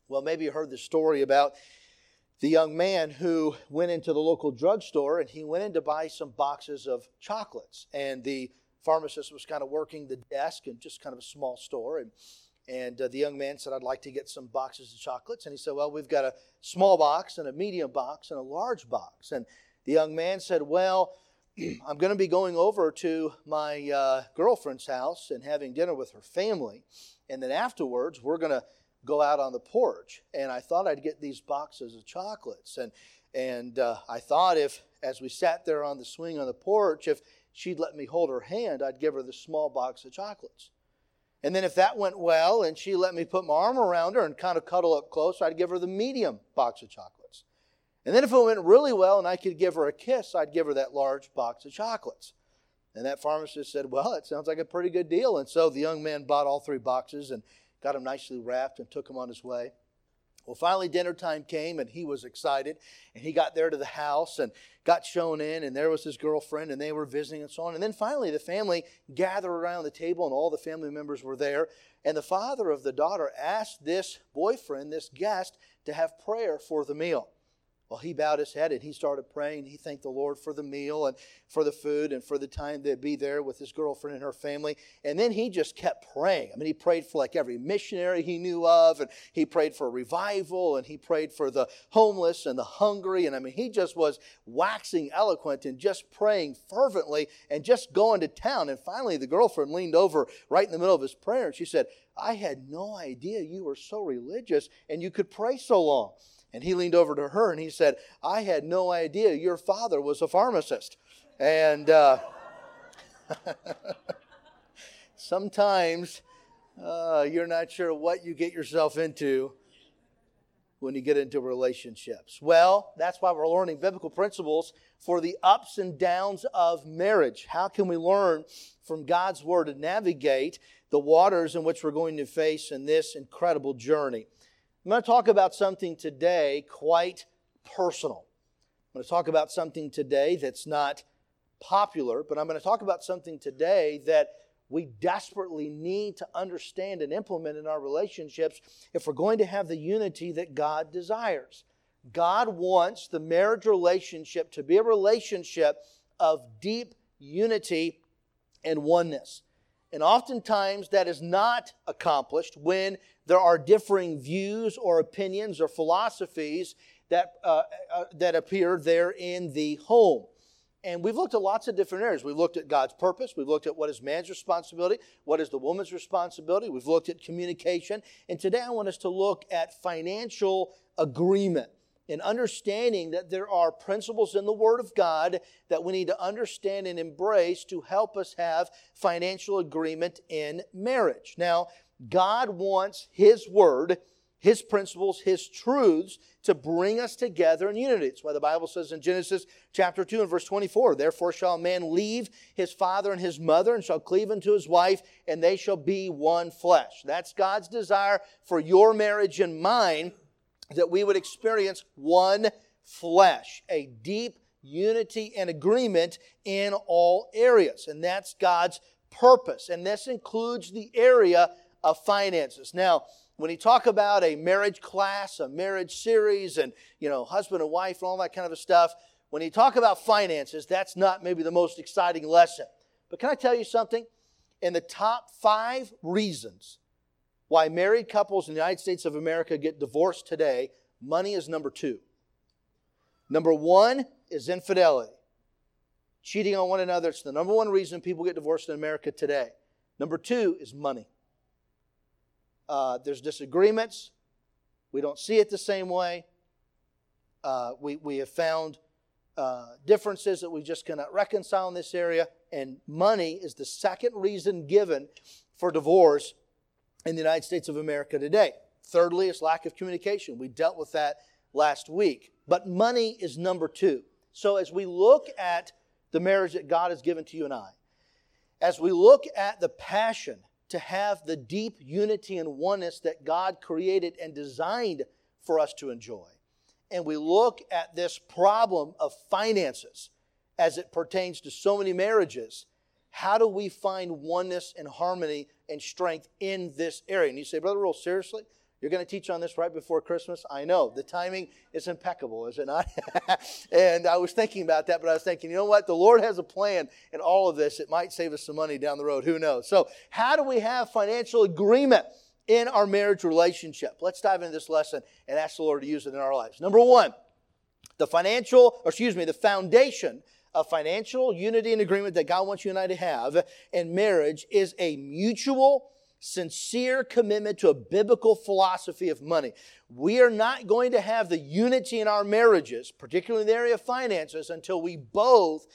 Well, maybe you heard the story about the young man who went into the local drugstore and he went in to buy some boxes of chocolates. And the pharmacist was kind of working the desk in just kind of a small store. And the young man said, I'd like to get some boxes of chocolates. And he said, well, we've got a small box and a medium box and a large box. And the young man said, well, I'm going to be going over to my girlfriend's house and having dinner with her family. And then afterwards, we're going to go out on the porch. And I thought I'd get these boxes of chocolates. And I thought if, as we sat there on the swing on the porch, if she'd let me hold her hand, I'd give her the small box of chocolates. And then if that went well and she let me put my arm around her and kind of cuddle up close, I'd give her the medium box of chocolates. And then if it went really well and I could give her a kiss, I'd give her that large box of chocolates. And that pharmacist said, well, that sounds like a pretty good deal. And so the young man bought all 3 boxes and got them nicely wrapped and took him on his way. Well, finally dinner time came and he was excited. And he got there to the house and got shown in. And there was his girlfriend and they were visiting and so on. And then finally the family gathered around the table and all the family members were there. And the father of the daughter asked this boyfriend, this guest, to have prayer for the meal. Well, he bowed his head and he started praying. He thanked the Lord for the meal and for the food and for the time to be there with his girlfriend and her family. And then he just kept praying. I mean, he prayed for like every missionary he knew of, and he prayed for revival, and he prayed for the homeless and the hungry. And I mean, he just was waxing eloquent and just praying fervently and just going to town. And finally, the girlfriend leaned over right in the middle of his prayer and she said, I had no idea you were so religious and you could pray so long. And he leaned over to her and he said, I had no idea your father was a pharmacist. And sometimes you're not sure what you get yourself into when you get into relationships. Well, that's why we're learning biblical principles for the ups and downs of marriage. How can we learn from God's Word to navigate the waters in which we're going to face in this incredible journey? I'm going to talk about something today quite personal. I'm going to talk about something today that's not popular, but I'm going to talk about something today that we desperately need to understand and implement in our relationships if we're going to have the unity that God desires. God wants the marriage relationship to be a relationship of deep unity and oneness. And oftentimes that is not accomplished when there are differing views or opinions or philosophies that appear there in the home. And we've looked at lots of different areas. We've looked at God's purpose. We've looked at what is man's responsibility, what is the woman's responsibility. We've looked at communication. And today I want us to look at financial agreement and understanding that there are principles in the Word of God that we need to understand and embrace to help us have financial agreement in marriage. Now, God wants His Word, His principles, His truths to bring us together in unity. That's why the Bible says in Genesis chapter 2 and verse 24, therefore shall a man leave his father and his mother and shall cleave unto his wife, and they shall be one flesh. That's God's desire for your marriage and mine, that we would experience one flesh, a deep unity and agreement in all areas. And that's God's purpose. And this includes the area of finances. Now, when you talk about a marriage class, a marriage series, and husband and wife and all that kind of stuff, when you talk about finances, that's not maybe the most exciting lesson. But can I tell you something? In the top 5 reasons why married couples in the United States of America get divorced today, money is number 2. Number 1 is infidelity. Cheating on one another. It's the number 1 reason people get divorced in America today. Number 2 is money. There's disagreements. We don't see it the same way. We have found differences that we just cannot reconcile in this area. And money is the second reason given for divorce in the United States of America today. Thirdly, is lack of communication. We dealt with that last week. But money is number 2. So as we look at the marriage that God has given to you and I, as we look at the passion to have the deep unity and oneness that God created and designed for us to enjoy, and we look at this problem of finances as it pertains to so many marriages, how do we find oneness and harmony and strength in this area? And you say, Brother Roll, seriously? You're going to teach on this right before Christmas? I know. The timing is impeccable, is it not? And I was thinking about that, but I was thinking, you know what? The Lord has a plan in all of this. It might save us some money down the road. Who knows? So how do we have financial agreement in our marriage relationship? Let's dive into this lesson and ask the Lord to use it in our lives. Number one, the foundation of financial unity and agreement that God wants you and I to have in marriage is a mutual, sincere commitment to a biblical philosophy of money. We are not going to have the unity in our marriages, particularly in the area of finances, until we both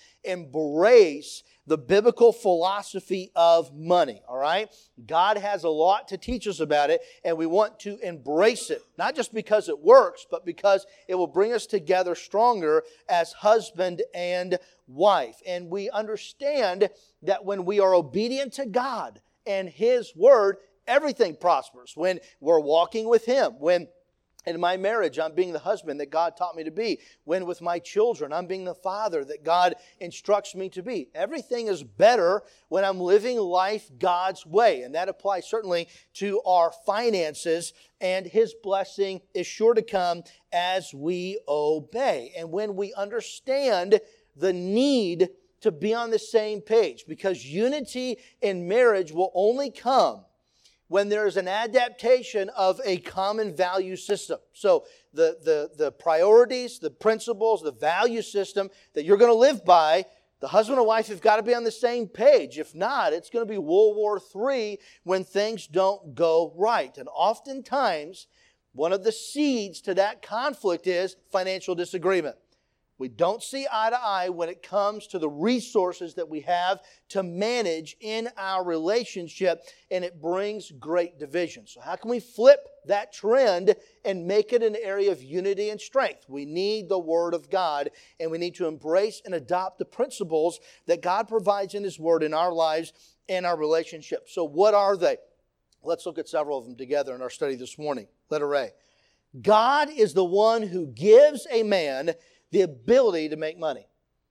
embrace the biblical philosophy of money, all right? God has a lot to teach us about it, and we want to embrace it, not just because it works, but because it will bring us together stronger as husband and wife. And we understand that when we are obedient to God and His Word, everything prospers. When we're walking with Him, when in my marriage, I'm being the husband that God taught me to be. When with my children, I'm being the father that God instructs me to be. Everything is better when I'm living life God's way. And that applies certainly to our finances. And His blessing is sure to come as we obey. And when we understand the need to be on the same page, because unity in marriage will only come when there is an adaptation of a common value system. So the priorities, the principles, the value system that you're going to live by, the husband and wife have got to be on the same page. If not, it's going to be World War III when things don't go right. And oftentimes, one of the seeds to that conflict is financial disagreement. We don't see eye to eye when it comes to the resources that we have to manage in our relationship, and it brings great division. So how can we flip that trend and make it an area of unity and strength? We need the Word of God, and we need to embrace and adopt the principles that God provides in His Word in our lives and our relationships. So what are they? Let's look at several of them together in our study this morning. Letter A. God is the one who gives a man the ability to make money.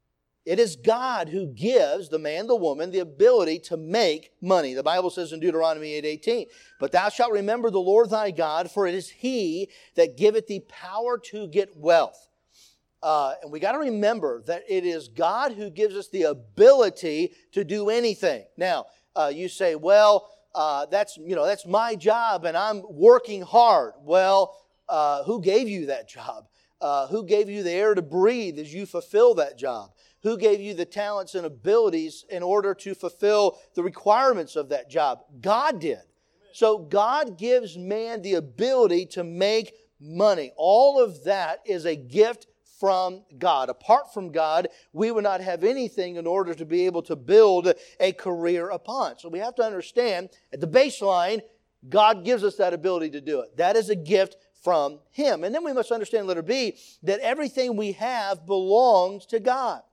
It is God who gives the man, the woman, the ability to make money. The Bible says in Deuteronomy 8:18, "But thou shalt remember the Lord thy God, for it is He that giveth thee power to get wealth." And we got to remember that it is God who gives us the ability to do anything. Now, you say, well, that's my job and I'm working hard. Well, who gave you that job? Who gave you the air to breathe as you fulfill that job? Who gave you the talents and abilities in order to fulfill the requirements of that job? God did. So God gives man the ability to make money. All of that is a gift from God. Apart from God, we would not have anything in order to be able to build a career upon. So we have to understand, at the baseline, God gives us that ability to do it. That is a gift from Him. And then we must understand, letter B, that everything we have belongs to God.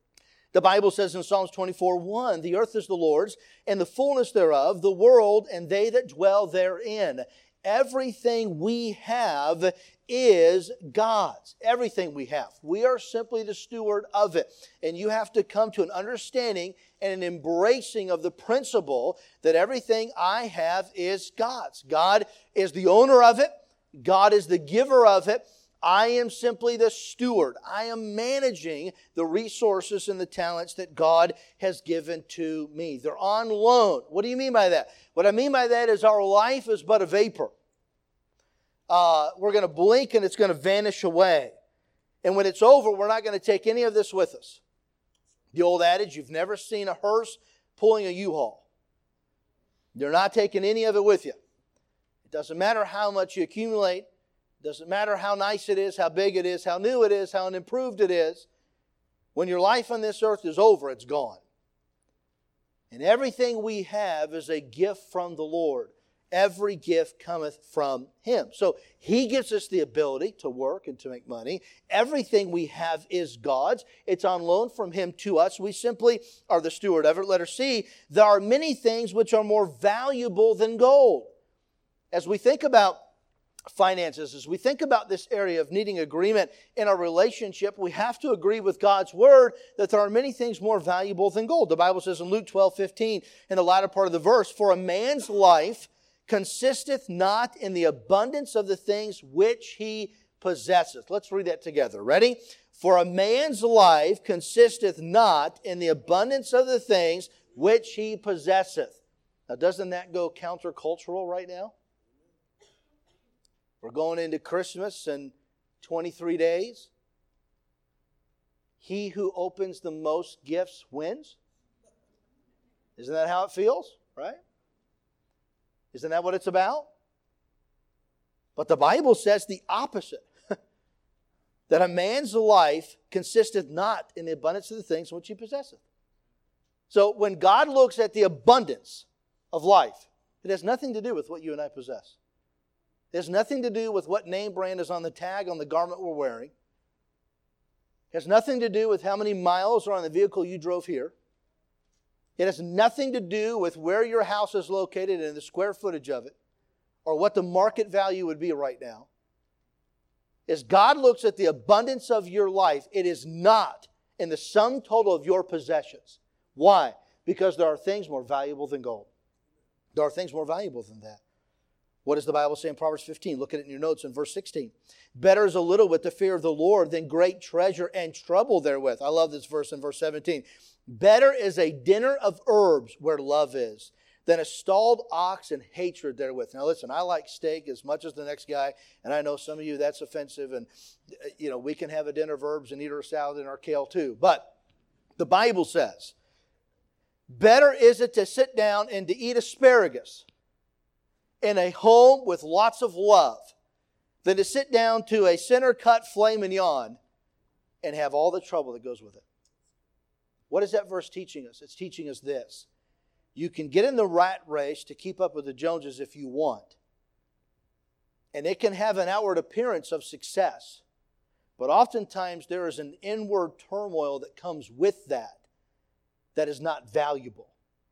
The Bible says in Psalms 24:1, "The earth is the Lord's, and the fullness thereof, the world, and they that dwell therein." Everything we have is God's. Everything we have. We are simply the steward of it. And you have to come to an understanding and an embracing of the principle that everything I have is God's. God is the owner of it. God is the giver of it. I am simply the steward. I am managing the resources and the talents that God has given to me. They're on loan. What do you mean by that? What I mean by that is our life is but a vapor. We're going to blink and it's going to vanish away. And when it's over, we're not going to take any of this with us. The old adage, you've never seen a hearse pulling a U-Haul. You're not taking any of it with you. It doesn't matter how much you accumulate. It doesn't matter how nice it is, how big it is, how new it is, how unimproved it is. When your life on this earth is over, it's gone. And everything we have is a gift from the Lord. Every gift cometh from Him. So He gives us the ability to work and to make money. Everything we have is God's. It's on loan from Him to us. We simply are the steward of it. Letter C, there are many things which are more valuable than gold. As we think about finances, as we think about this area of needing agreement in our relationship, we have to agree with God's Word that there are many things more valuable than gold. The Bible says in Luke 12:15, in the latter part of the verse, "For a man's life consisteth not in the abundance of the things which he possesseth. Let's read that together. Ready? For a man's life consisteth not in the abundance of the things which he possesseth. Now, doesn't that go countercultural right now? We're going into Christmas in 23 days. He who opens the most gifts wins. Isn't that how it feels? Right? Isn't that what it's about? But the Bible says the opposite. That a man's life consisteth not in the abundance of the things which he possesseth. So when God looks at the abundance of life, it has nothing to do with what you and I possess. It has nothing to do with what name brand is on the tag on the garment we're wearing. It has nothing to do with how many miles are on the vehicle you drove here. It has nothing to do with where your house is located and the square footage of it, or what the market value would be right now. As God looks at the abundance of your life, it is not in the sum total of your possessions. Why? Because there are things more valuable than gold. There are things more valuable than that. What does the Bible say in Proverbs 15? Look at it in your notes in verse 16. Better is a little with the fear of the Lord than great treasure and trouble therewith. I love this verse in verse 17. Better is a dinner of herbs where love is than a stalled ox and hatred therewith. Now listen, I like steak as much as the next guy, and I know some of you that's offensive, and we can have a dinner of herbs and eat our salad and our kale too. But the Bible says, better is it to sit down and to eat asparagus in a home with lots of love than to sit down to a center-cut filet mignon and have all the trouble that goes with it. What is that verse teaching us? It's teaching us this. You can get in the rat race to keep up with the Joneses if you want. And it can have an outward appearance of success. But oftentimes there is an inward turmoil that comes with that is not valuable.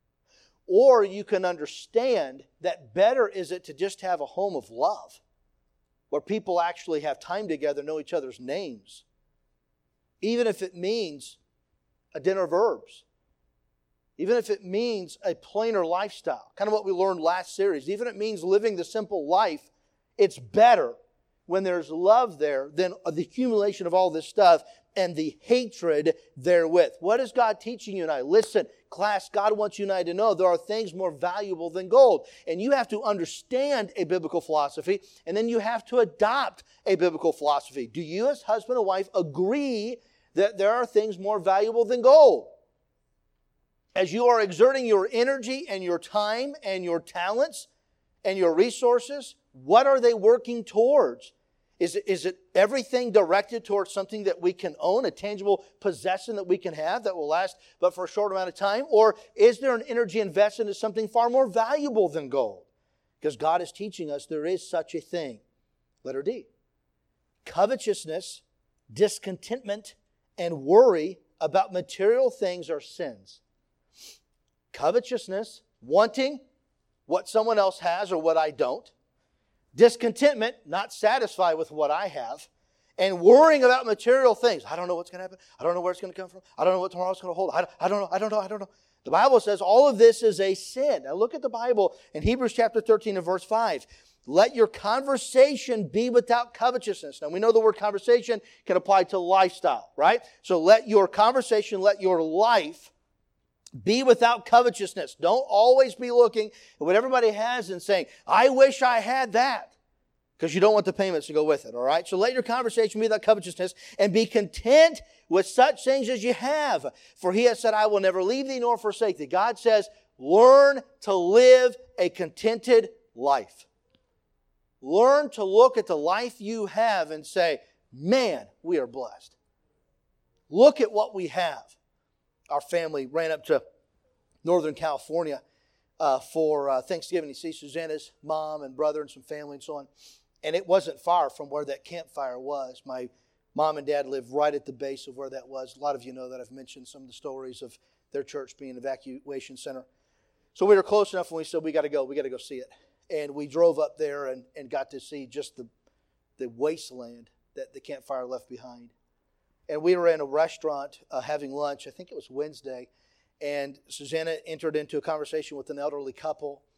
Or you can understand that better is it to just have a home of love, where people actually have time together, know each other's names. Even if it means a dinner of herbs. Even if it means a plainer lifestyle. Kind of what we learned last series. Even if it means living the simple life, it's better when there's love there than the accumulation of all this stuff and the hatred therewith. What is God teaching you and I? Listen, class, God wants you and I to know there are things more valuable than gold. And you have to understand a biblical philosophy, and then you have to adopt a biblical philosophy. Do you as husband and wife agree that there are things more valuable than gold? As you are exerting your energy and your time and your talents and your resources, what are they working towards? Is it everything directed towards something that we can own, a tangible possession that we can have that will last but for a short amount of time? Or is there an energy invested in something far more valuable than gold? Because God is teaching us there is such a thing. Letter D. Covetousness, discontentment, and worry about material things are sins. Covetousness, wanting what someone else has or what I don't. Discontentment, not satisfied with what I have. And worrying about material things. I don't know what's going to happen. I don't know where it's going to come from. I don't know what tomorrow's going to hold. I don't know. The Bible says all of this is a sin. Now look at the Bible in Hebrews chapter 13 and verse 5. Let your conversation be without covetousness. Now we know the word conversation can apply to lifestyle, right? So let your conversation, let your life be without covetousness. Don't always be looking at what everybody has and saying, I wish I had that. Because you don't want the payments to go with it, all right? So let your conversation be without covetousness and be content with such things as you have. For he has said, I will never leave thee nor forsake thee. God says, learn to live a contented life. Learn to look at the life you have and say, man, we are blessed. Look at what we have. Our family ran up to Northern California for Thanksgiving to see Susanna's mom and brother and some family and so on. And it wasn't far from where that campfire was. My mom and dad lived right at the base of where that was. A lot of you know that I've mentioned some of the stories of their church being an evacuation center. So we were close enough when we said, we got to go see it. And we drove up there and got to see just the wasteland that the campfire left behind. And we were in a restaurant having lunch. I think it was Wednesday. And Susanna entered into a conversation with an elderly couple.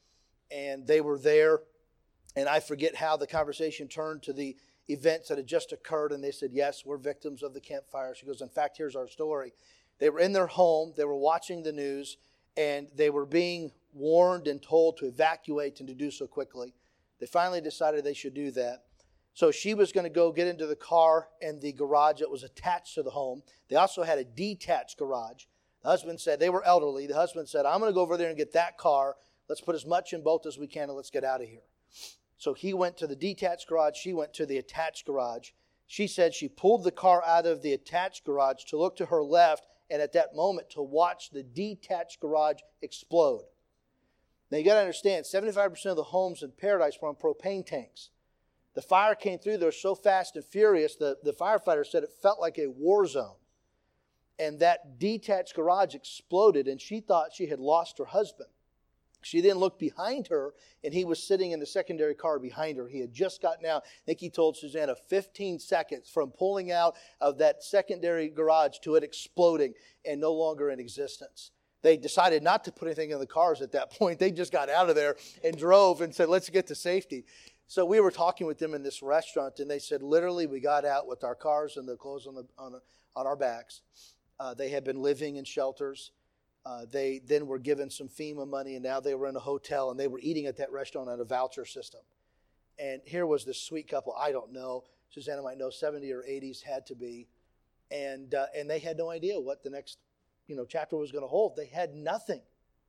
and they were there. And I forget how the conversation turned to the events that had just occurred. And they said, yes, we're victims of the Camp Fire. She goes, in fact, here's our story. They were in their home. They were watching the news. And they were being warned and told to evacuate and to do so quickly. They finally decided they should do that. So she was going to go get into the car and the garage that was attached to the home. They also had a detached garage. The husband said, they were elderly. The husband said, I'm going to go over there and get that car. Let's put as much in both as we can and let's get out of here. So he went to the detached garage. She went to the attached garage. She said she pulled the car out of the attached garage to look to her left and at that moment to watch the detached garage explode. Now you got to understand, 75% of the homes in Paradise were on propane tanks. The fire came through there so fast and furious, the firefighter said it felt like a war zone. And that detached garage exploded, and she thought she had lost her husband. She then looked behind her, and he was sitting in the secondary car behind her. He had just gotten out. I think he told Susanna 15 seconds from pulling out of that secondary garage to it exploding and no longer in existence. They decided not to put anything in the cars at that point. They just got out of there and drove and said, let's get to safety. So we were talking with them in this restaurant, and they said, literally, we got out with our cars and the clothes on our backs. They had been living in shelters. They then were given some FEMA money, and now they were in a hotel, and they were eating at that restaurant on a voucher system. And here was this sweet couple, I don't know, Susanna might know, 70 or 80s had to be, and they had no idea what the next chapter was going to hold. They had nothing.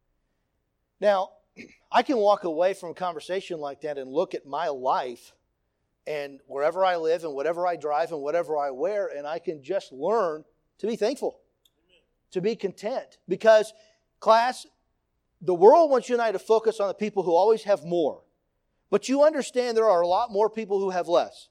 Now, I can walk away from a conversation like that and look at my life and wherever I live and whatever I drive and whatever I wear, and I can just learn to be thankful, to be content. Because, class, the world wants you and I to focus on the people who always have more. But you understand there are a lot more people who have less.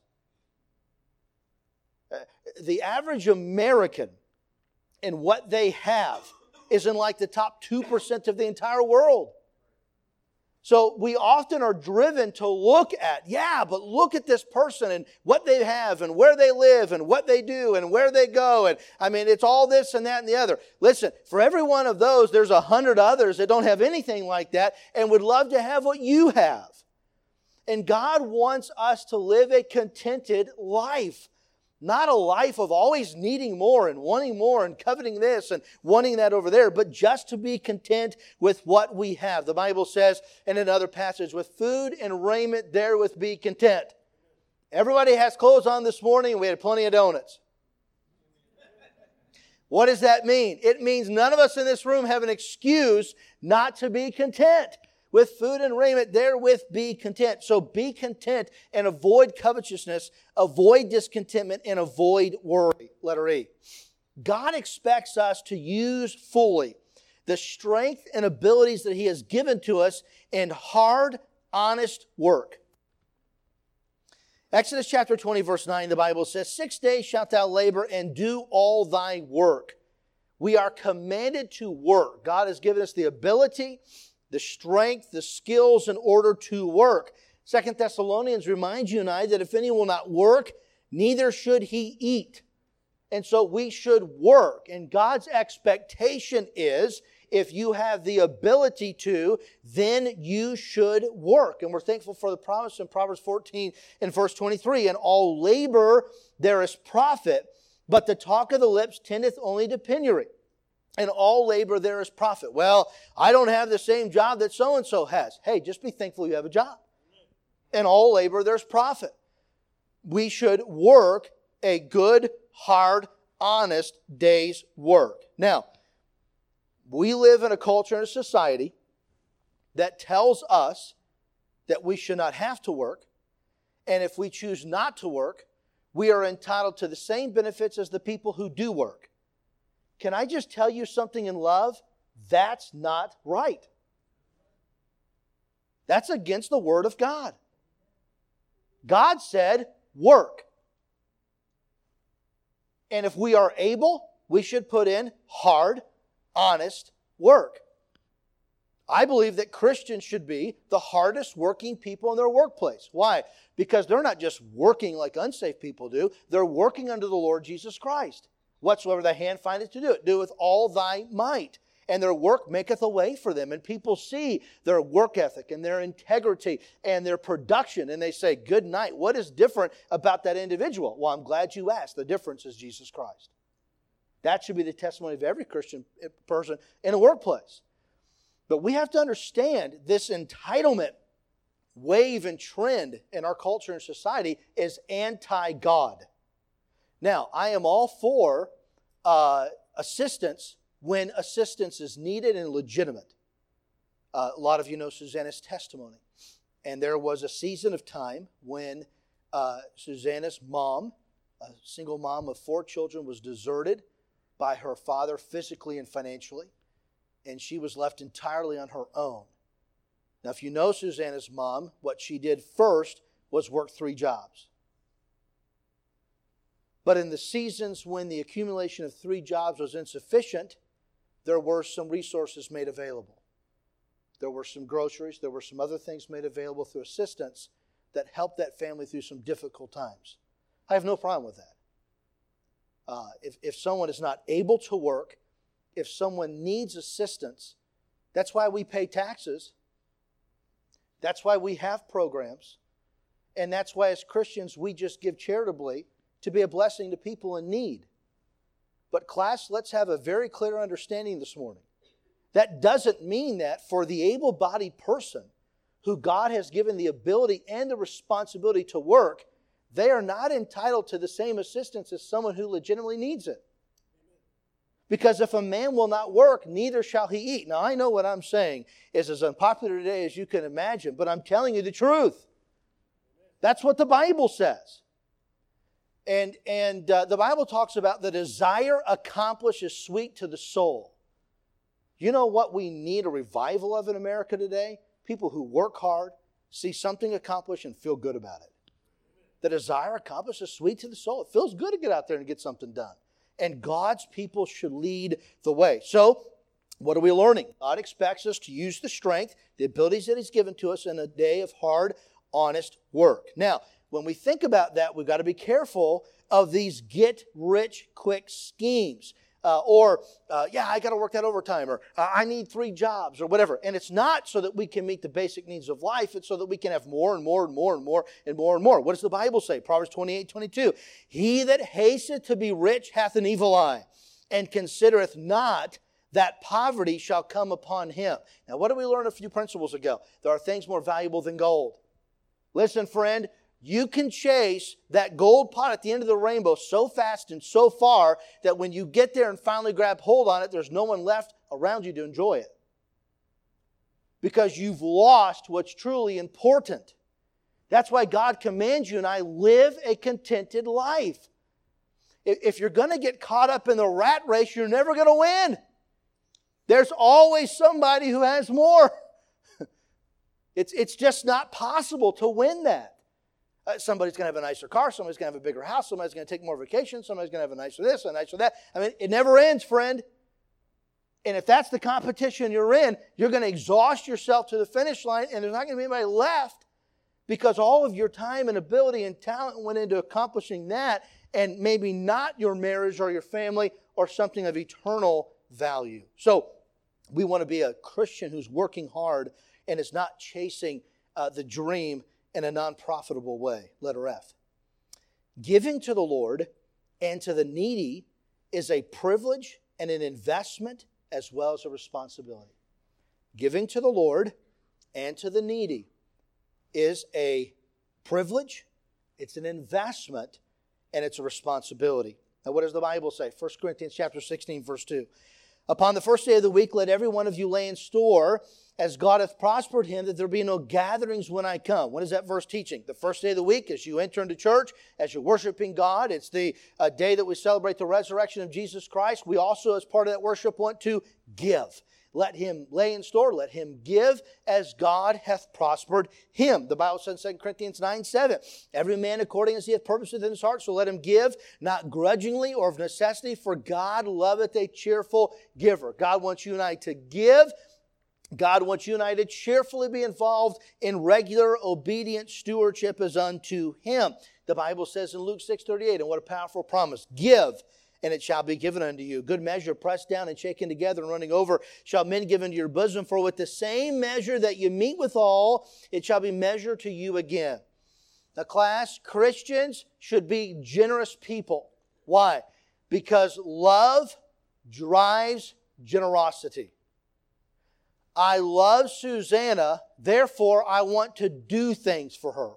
The average American and what they have is in like the top 2% of the entire world. So we often are driven to look at, but look at this person and what they have and where they live and what they do and where they go. And I mean, it's all this and that and the other. Listen, for every one of those, there's 100 others that don't have anything like that and would love to have what you have. And God wants us to live a contented life. Not a life of always needing more and coveting this and wanting that over there, but just to be content with what we have. The Bible says in another passage, with food and raiment therewith be content. Everybody has clothes on this morning and we had plenty of donuts. What does that mean? It means none of us in this room have an excuse not to be content. With food and raiment, therewith be content. So be content and avoid covetousness, avoid discontentment, and avoid worry. Letter E. God expects us to use fully the strength and abilities that He has given to us in hard, honest work. Exodus chapter 20, verse 9, the Bible says, 6 days shalt thou labor and do all thy work. We are commanded to work. God has given us the ability, the strength, the skills in order to work. 2 Thessalonians reminds you and I that if any will not work, neither should he eat. And so we should work. And God's expectation is, if you have the ability to, then you should work. And we're thankful for the promise in Proverbs 14 and verse 23. In all labor there is profit, but the talk of the lips tendeth only to penury. In all labor there is profit. Well, I don't have the same job that so-and-so has. Hey, just be thankful you have a job. In all labor there's profit. We should work a good, hard, honest day's work. Now, we live in a culture and a society that tells us that we should not have to work. And if we choose not to work, we are entitled to the same benefits as the people who do work. Can I just tell you something in love? That's not right. That's against the Word of God. God said, work. And if we are able, we should put in hard, honest work. I believe that Christians should be the hardest working people in their workplace. Why? Because they're not just working like unsaved people do. They're working under the Lord Jesus Christ. Whatsoever thy hand findeth to do it, do with all thy might. And their work maketh a way for them. And people see their work ethic and their integrity and their production. And they say, good night. What is different about that individual? Well, I'm glad you asked. The difference is Jesus Christ. That should be the testimony of every Christian person in a workplace. But we have to understand this entitlement wave and trend in our culture and society is anti-God. Now, I am all for assistance when assistance is needed and legitimate. A lot of you know Susanna's testimony. And there was a season of time when Susanna's mom, a single mom of 4 children, was deserted by her father physically and financially. And she was left entirely on her own. Now, if you know Susanna's mom, what she did first was work 3 jobs. But in the seasons when the accumulation of 3 jobs was insufficient, there were some resources made available. There were some groceries, there were some other things made available through assistance that helped that family through some difficult times. I have no problem with that. If someone is not able to work, if someone needs assistance, that's why we pay taxes. That's why we have programs. And that's why as Christians we just give charitably to be a blessing to people in need. But class, let's have a very clear understanding this morning. That doesn't mean that for the able-bodied person who God has given the ability and the responsibility to work, they are not entitled to the same assistance as someone who legitimately needs it. Because if a man will not work, neither shall he eat. Now, I know what I'm saying is as unpopular today as you can imagine, but I'm telling you the truth. That's what the Bible says. And the Bible talks about the desire accomplished is sweet to the soul. You know what we need a revival of in America today? People who work hard, see something accomplished, and feel good about it. The desire accomplished is sweet to the soul. It feels good to get out there and get something done. And God's people should lead the way. So, what are we learning? God expects us to use the strength, the abilities that He's given to us in a day of hard, honest work. Now, when we think about that, we've got to be careful of these get-rich-quick schemes. I got to work that overtime, or I need 3 jobs, or whatever. And it's not so that we can meet the basic needs of life. It's so that we can have more and more and more and more and more and more. What does the Bible say? Proverbs 28:22. He that hasteth to be rich hath an evil eye, and considereth not that poverty shall come upon him. Now, what did we learn a few principles ago? There are things more valuable than gold. Listen, friend. You can chase that gold pot at the end of the rainbow so fast and so far that when you get there and finally grab hold on it, there's no one left around you to enjoy it. Because you've lost what's truly important. That's why God commands you and I live a contented life. If you're going to get caught up in the rat race, you're never going to win. There's always somebody who has more. It's just not possible to win that. Somebody's going to have a nicer car. Somebody's going to have a bigger house. Somebody's going to take more vacations. Somebody's going to have a nicer this, a nicer that. I mean, it never ends, friend. And if that's the competition you're in, you're going to exhaust yourself to the finish line, and there's not going to be anybody left because all of your time and ability and talent went into accomplishing that, and maybe not your marriage or your family or something of eternal value. So we want to be a Christian who's working hard and is not chasing the dream in a non-profitable way. Letter F. Giving to the Lord and to the needy is a privilege and an investment as well as a responsibility. Giving to the Lord and to the needy is a privilege, it's an investment, and it's a responsibility. Now, what does the Bible say? 1 Corinthians chapter 16, verse 2. Upon the first day of the week, let every one of you lay in store, as God hath prospered him, that there be no gatherings when I come. What is that verse teaching? The first day of the week, as you enter into church, as you're worshiping God, it's the day that we celebrate the resurrection of Jesus Christ. We also, as part of that worship, want to give. Let him lay in store, let him give as God hath prospered him. The Bible says in 2 Corinthians 9:7, every man according as he hath purposed within his heart, so let him give, not grudgingly or of necessity, for God loveth a cheerful giver. God wants you and I to give. God wants you and I to cheerfully be involved in regular, obedient stewardship as unto Him. The Bible says in Luke 6:38, and what a powerful promise, give, and it shall be given unto you. Good measure, pressed down and shaken together and running over, shall men give into your bosom. For with the same measure that you meet withal, it shall be measured to you again. Now, class, Christians should be generous people. Why? Because love drives generosity. I love Susanna, therefore I want to do things for her.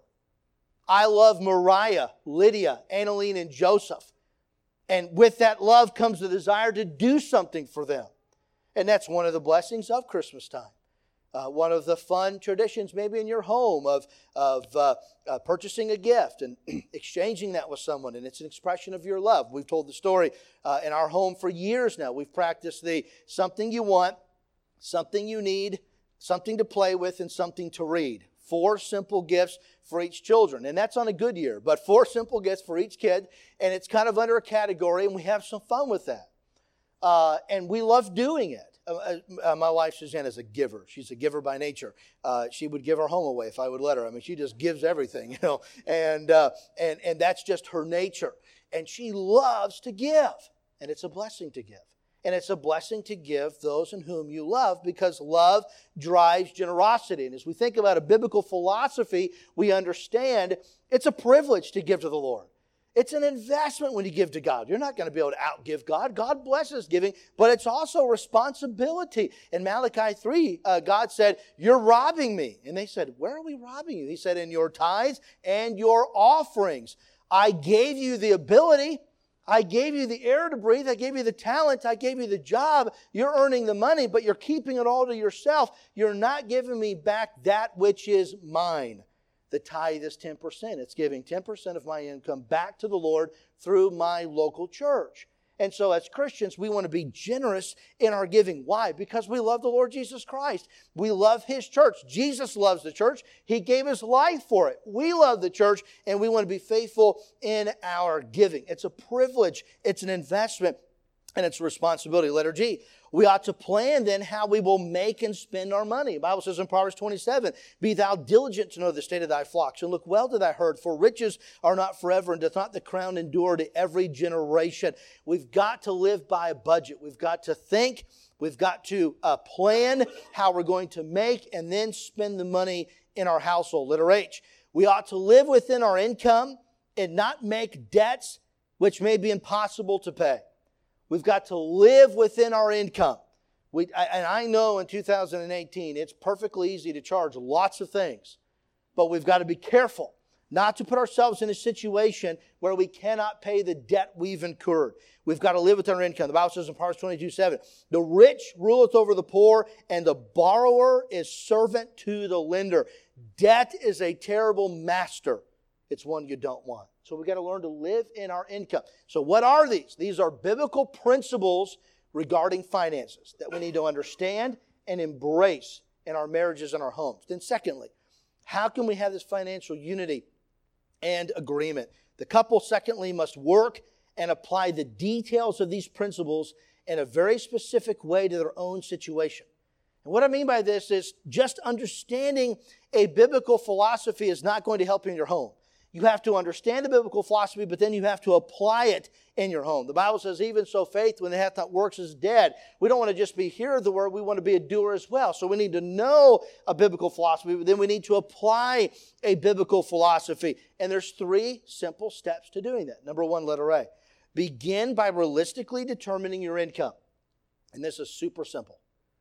I love Mariah, Lydia, Annaline, and Joseph. And with that love comes the desire to do something for them. And that's one of the blessings of Christmas time. One of the fun traditions maybe in your home of purchasing a gift and exchanging that with someone. And it's an expression of your love. We've told the story in our home for years now. We've practiced the something you want, something you need, something to play with, and something to read. 4 simple gifts for each children. And that's on a good year, but 4 simple gifts for each kid. And it's kind of under a category, and we have some fun with that. And we love doing it. My wife, Susanna, is a giver. She's a giver by nature. She would give her home away if I would let her. I mean, she just gives everything, you know. And that's just her nature. And she loves to give. And it's a blessing to give. And it's a blessing to give those in whom you love, because love drives generosity. And as we think about a biblical philosophy, we understand it's a privilege to give to the Lord. It's an investment when you give to God. You're not going to be able to outgive God. God blesses giving, but it's also responsibility. In Malachi 3, God said, "You're robbing me." And they said, "Where are we robbing you?" He said, "In your tithes and your offerings. I gave you the ability. I gave you the air to breathe. I gave you the talent. I gave you the job. You're earning the money, but you're keeping it all to yourself. You're not giving me back that which is mine." The tithe is 10%. It's giving 10% of my income back to the Lord through my local church. And so as Christians, we want to be generous in our giving. Why? Because we love the Lord Jesus Christ. We love His church. Jesus loves the church. He gave His life for it. We love the church, and we want to be faithful in our giving. It's a privilege. It's an investment, and it's a responsibility. Letter G. We ought to plan then how we will make and spend our money. The Bible says in Proverbs 27, "Be thou diligent to know the state of thy flocks, and look well to thy herd, for riches are not forever, and doth not the crown endure to every generation." We've got to live by a budget. We've got to think. We've got to plan how we're going to make and then spend the money in our household. Letter H. We ought to live within our income and not make debts which may be impossible to pay. We've got to live within our income. And I know in 2018, it's perfectly easy to charge lots of things. But we've got to be careful not to put ourselves in a situation where we cannot pay the debt we've incurred. We've got to live with our income. The Bible says in Proverbs 22:7, "The rich ruleth over the poor, and the borrower is servant to the lender." Debt is a terrible master. It's one you don't want. So we've got to learn to live in our income. So what are these? These are biblical principles regarding finances that we need to understand and embrace in our marriages and our homes. Then secondly, how can we have this financial unity and agreement? The couple, secondly, must work and apply the details of these principles in a very specific way to their own situation. And what I mean by this is just understanding a biblical philosophy is not going to help you in your home. You have to understand the biblical philosophy, but then you have to apply it in your home. The Bible says, "Even so faith, when it hath not works, is dead." We don't want to just be hearer of the word, we want to be a doer as well. So we need to know a biblical philosophy, but then we need to apply a biblical philosophy. And there's 3 simple steps to doing that. Number 1, letter A. Begin by realistically determining your income. And this is super simple.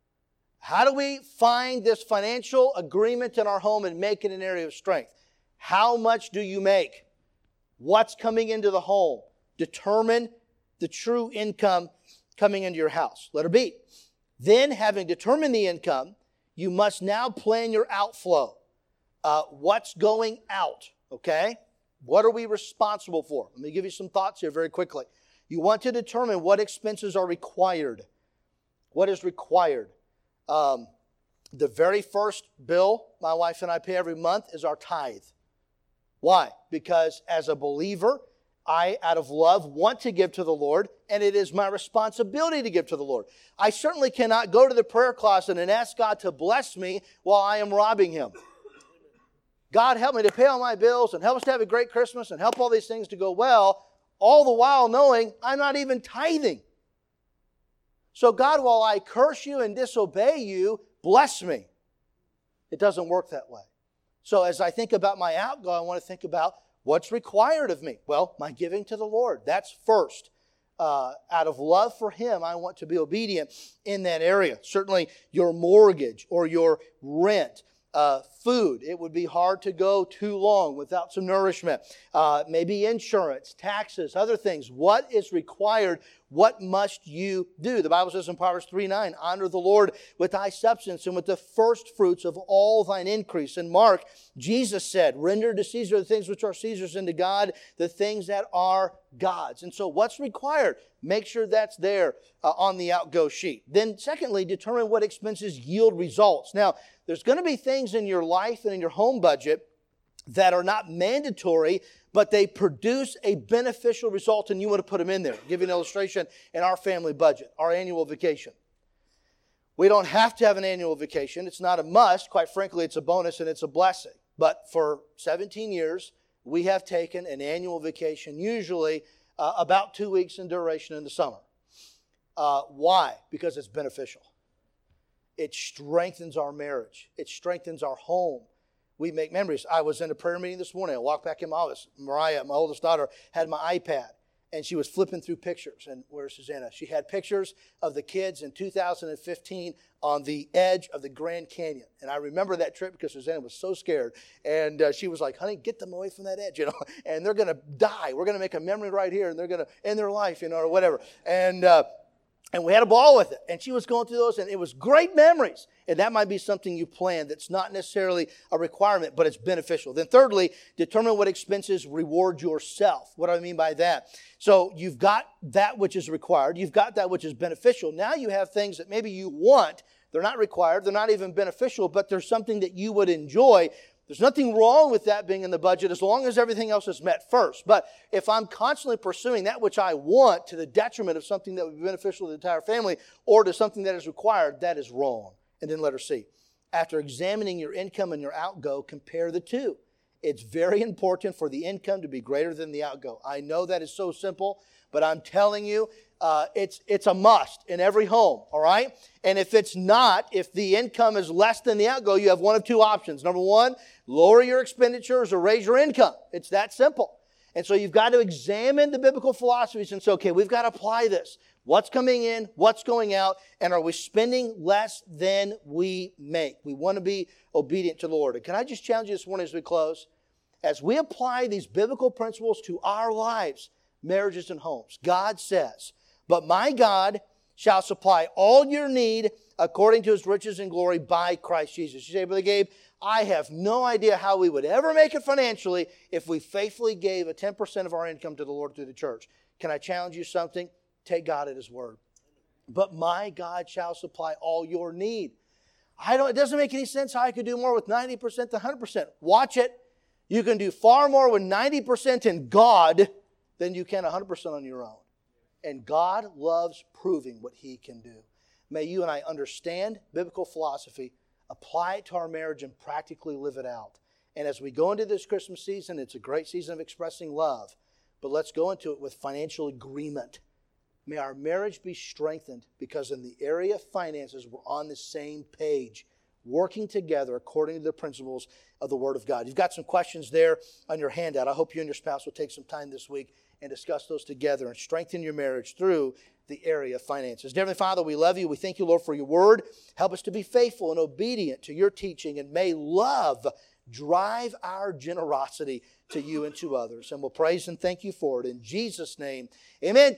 How do we find this financial agreement in our home and make it an area of strength? How much do you make? What's coming into the home? Determine the true income coming into your house. Letter B. Then, having determined the income, you must now plan your outflow. What's going out? Okay? What are we responsible for? Let me give you some thoughts here very quickly. You want to determine what expenses are required. What is required? The very first bill my wife and I pay every month is our tithe. Why? Because as a believer, I, out of love, want to give to the Lord, and it is my responsibility to give to the Lord. I certainly cannot go to the prayer closet and ask God to bless me while I am robbing Him. God, help me to pay all my bills and help us to have a great Christmas and help all these things to go well. all the while knowing I'm not even tithing. So God, while I curse you and disobey you, bless me. It doesn't work that way. So as I think about my outgo, I want to think about what's required of me. Well, my giving to the Lord. That's first. Out of love for Him, I want to be obedient in that area. Certainly your mortgage or your rent. Food, it would be hard to go too long without some nourishment. Maybe insurance, taxes, other things. What is required? What must you do? The Bible says in Proverbs 3:9, honor the Lord with thy substance and with the first fruits of all thine increase. In Mark, Jesus said, render to Caesar the things which are Caesar's, and to God the things that are God's. And so what's required? Make sure that's there on the outgo sheet. Then secondly, determine what expenses yield results. Now, there's going to be things in your life and in your home budget that are not mandatory, but they produce a beneficial result and you want to put them in there. I'll give you an illustration in our family budget, our annual vacation. We don't have to have an annual vacation. It's not a must. Quite frankly, it's a bonus and it's a blessing. But for 17 years, we have taken an annual vacation, usually about 2 weeks in duration in the summer. Why? Because it's beneficial. It strengthens our marriage. It strengthens our home. We make memories. I was in a prayer meeting this morning. I walked back in my office. Mariah, my oldest daughter, had my iPad, and she was flipping through pictures. And where's Susanna? She had pictures of the kids in 2015 on the edge of the Grand Canyon. And I remember that trip because Susanna was so scared. And she was like, honey, get them away from that edge, and they're going to die. We're going to make a memory right here, and they're going to end their life, or whatever. And we had a ball with it. And she was going through those, and it was great memories. And that might be something you plan that's not necessarily a requirement, but it's beneficial. Then thirdly, determine what expenses reward yourself. What do I mean by that? So you've got that which is required. You've got that which is beneficial. Now you have things that maybe you want. They're not required. They're not even beneficial, but there's something that you would enjoy. There's nothing wrong with that being in the budget as long as everything else is met first. But if I'm constantly pursuing that which I want to the detriment of something that would be beneficial to the entire family or to something that is required, that is wrong. And then letter C. After examining your income and your outgo, compare the two. It's very important for the income to be greater than the outgo. I know that is so simple, but I'm telling you, it's a must in every home, all right? And if it's not, if the income is less than the outgo, you have one of two options. Number one, lower your expenditures or raise your income. It's that simple. And so you've got to examine the biblical philosophies and say, okay, we've got to apply this. What's coming in? What's going out? And are we spending less than we make? We want to be obedient to the Lord. And can I just challenge you this morning as we close? As we apply these biblical principles to our lives, marriages and homes, God says, but my God shall supply all your need according to His riches and glory by Christ Jesus. You say, Brother Gabe, I have no idea how we would ever make it financially if we faithfully gave a 10% of our income to the Lord through the church. Can I challenge you something? Take God at His word. But my God shall supply all your need. It doesn't make any sense how I could do more with 90% than 100%. Watch it. You can do far more with 90% in God than you can 100% on your own. And God loves proving what He can do. May you and I understand biblical philosophy, apply it to our marriage, and practically live it out. And as we go into this Christmas season, it's a great season of expressing love. But let's go into it with financial agreement. May our marriage be strengthened because in the area of finances, we're on the same page, working together according to the principles of the Word of God. You've got some questions there on your handout. I hope you and your spouse will take some time this week and discuss those together and strengthen your marriage through the area of finances. Dear Heavenly Father, we love you. We thank you, Lord, for your word. Help us to be faithful and obedient to your teaching, and may love drive our generosity to you and to others. And we'll praise and thank you for it. In Jesus' name, amen.